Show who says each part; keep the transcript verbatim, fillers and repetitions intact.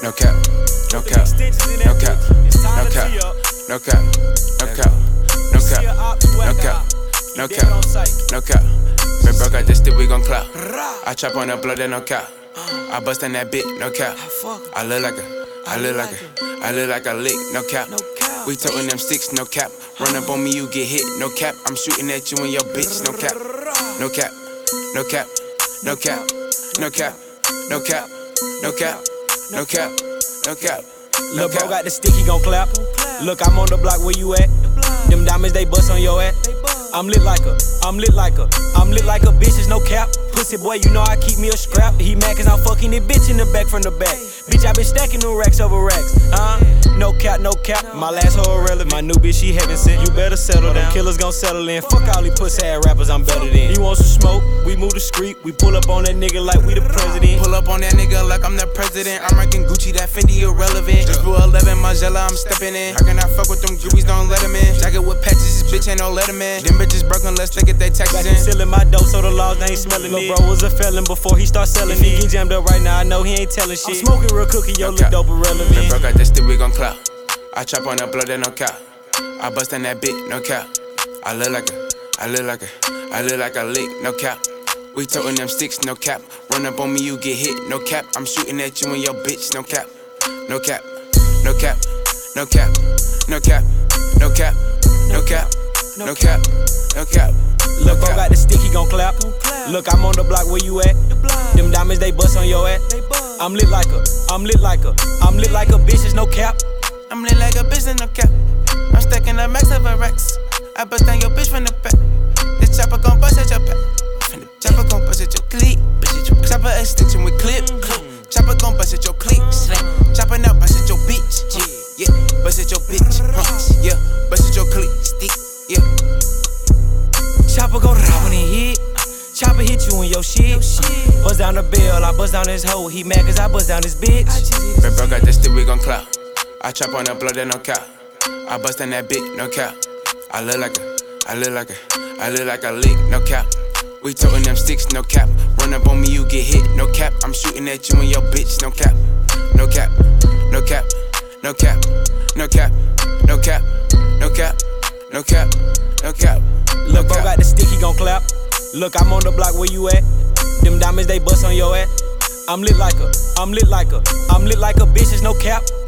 Speaker 1: no cap, no cap, no cap, no cap, no cap, no cap, no cap, no cap, no cap, no cap. Been broke out this stick, we gon' clap. I chop on the blood, and no cap. I bust in that bit, no cap. I look like a, I look like a, I look like a lick, no cap. We totin' them sticks, no cap. Run up on me, you get hit, no cap. I'm shooting at you and your bitch, no cap. No cap, no cap, no cap, no cap, no cap, no cap, no cap, no cap.
Speaker 2: Lil' bro got the stick, he gon' clap. Look, I'm on the block, where you at? Them diamonds, they bust on your ass. I'm lit like a, I'm lit like a, I'm lit like a bitch, it's no cap. Pussy boy, you know I keep me a scrap. He mad cause I'm fucking this bitch in the back from the back. Bitch, I been stacking them racks over racks. Uh, no cap, no cap. My last hoe irrelevant. My new bitch, she heaven sent. You better settle down. Killers gon' settle in. Fuck all these pussy ass rappers, I'm better than. You want some smoke? We move the street. We pull up on that nigga like we the president.
Speaker 1: Pull up on that nigga like I'm the president. I'm ranking Gucci, that Fendi irrelevant. Just blew eleven, Margiela, I'm stepping in. How can I fuck with them groupies, don't let them in. Jacket with patches, this bitch ain't no letterman. Them bitches broken, let's take it, they taxes in.
Speaker 2: Sealing my dope so the laws they ain't smelling it. Lil' bro was a felon before he start selling it. He jammed up right now, I know he ain't telling shit. I'm smoking real cookie, yo, look dope irrelevant.
Speaker 1: Been broke out this stick, we gon' clap. I chop on the blood, and no cap. I bust in that bit, no cap. I look like a, I look like a, I look like a lick, no cap. We totin' them sticks, no cap. Run up on me, you get hit, no cap. I'm shooting at you and your bitch, no cap. No cap, no cap, no cap, no cap, no cap, no cap, no cap, no cap.
Speaker 2: Lil' bro got the stick, he gon' clap. Look, I'm on the block, where you at? Them diamonds, they bust on your ass. I'm lit like a, I'm lit like a, I'm lit like a bitch, it's no cap.
Speaker 1: I'm lit like a bitch, and no cap. I'm stacking the max of a racks. I bust down your bitch from the back. This chopper gon' bust at your back. The chopper gon' bust at your clique. Chopper extension with clip. Chopper gon' bust at your clique. Chopping out, bust at your bitch. Yeah, bust at your bitch. Yeah, bust at your clique. Stick. Yeah.
Speaker 2: Chopper gon' rob when he hit. Chopper hit you in your shit. Bust down the bill, I bust down his hoe. He mad cause I bust down his bitch.
Speaker 1: Been broke out this stick, we gon' clap. I chop on the blood, and no cap. I bust in that bit, no cap. I look like a, I look like a, I look like a lick, no cap. We totin' them sticks, no cap. Run up on me, you get hit, no cap. I'm shooting at you and your bitch, no cap. No cap, no cap, no cap, no cap, no cap, no cap, no cap, no cap.
Speaker 2: Lil' bro got the stick, he gon' clap. Look, I'm on the block, where you at? Them diamonds, they bust on your ass. I'm lit like a, I'm lit like a, I'm lit like a bitch, it's no cap.